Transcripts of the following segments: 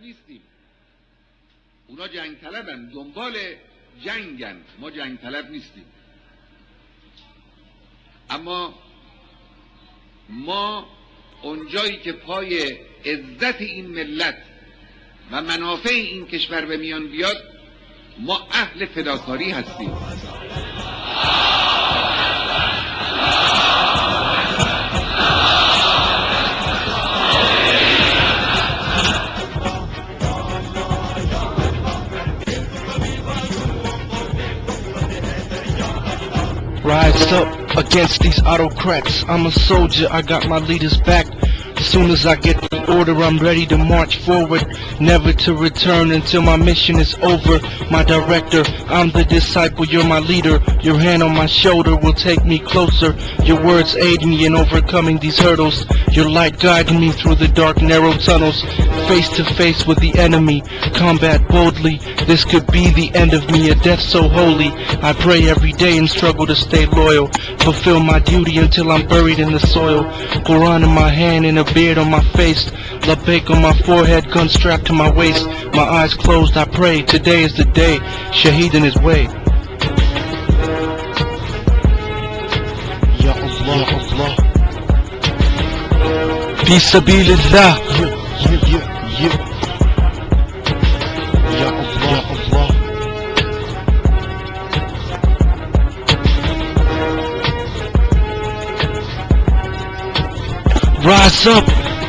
نیستیم. اونا جنگ طلبن، دنبال جنگن، ما جنگ طلب نیستیم. اما ما اونجایی که پای عزت این ملت و منافع این کشور به میان بیاد، ما اهل فداکاری هستیم. Rise up against these autocrats. I'm a soldier, I got my leaders back. As soon as I get the order, I'm ready to march forward, never to return until my mission is over. My director, I'm the disciple, you're my leader. Your hand on my shoulder will take me closer. Your words aid me in overcoming these hurdles. Your light guiding me through the dark, narrow tunnels. Face to face with the enemy, combat boldly. This could be the end of me, a death so holy. I pray every day and struggle to stay loyal. Fulfill my duty until I'm buried in the soil. Quran in my hand and a beard on my face. Labbaik on my forehead, gun strapped to my waist. My eyes closed, I pray, today is the day. Shaheed in his way. Ya Allah, Allah. Fi sabilillah. Ya Allah, Allah. Rise up.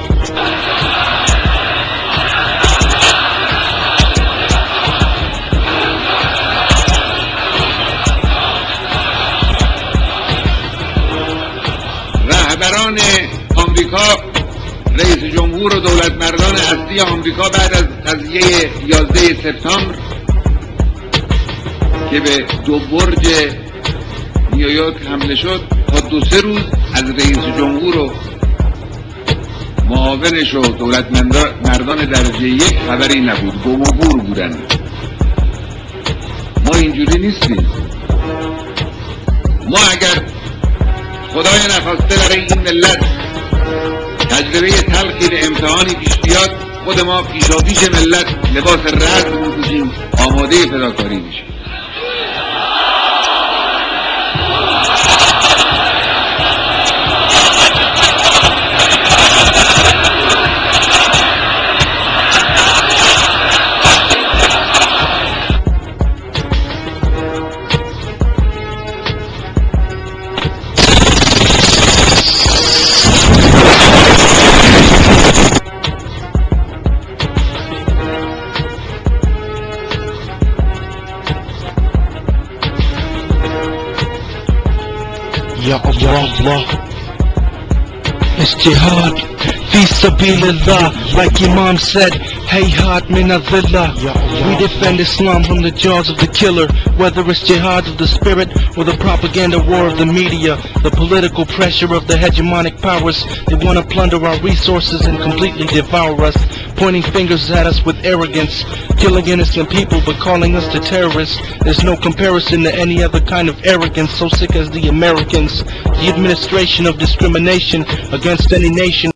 رهبران آمریکا، رئیس جمهور و دولت مردان اصلی آمریکا بعد از قضیه 11 سپتامبر که به دو برج نیویورک حمله شد، تا 2-3 روز از رئیس جمهور و معاونش و دولت مردان درجه 1 خبری نبود، گم و گور بودن. ما اینجوری نیستیم. ما اگر خدای نخواسته برای این ملت تجربه تلخی امتحانی پیش بیاد، خود ما پیشاپیش ملت لباس رزم می‌پوشیم، آماده فداکاری میشیم. Ya Allah, Allah. It's jihad, fi sabilillah. Like Imam said, hayhat min adillah. We defend Islam from the jaws of the killer. Whether it's jihad of the spirit or the propaganda war of the media, the political pressure of the hegemonic powers, they want to plunder our resources and completely devour us, pointing fingers at us with arrogance, killing innocent people but calling us the terrorists. There's no comparison to any other kind of arrogance so sick as the Americans. The administration of discrimination against any nation